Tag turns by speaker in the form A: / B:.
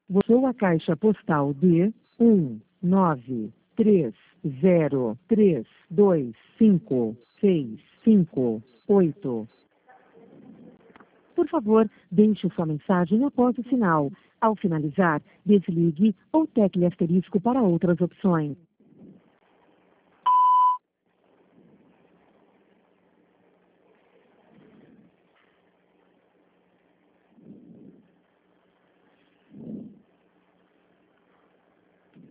A: Usou a caixa postal de 193032565 Por favor, deixe sua mensagem após o sinal. Ao finalizar, desligue ou tecle asterisco para outras opções.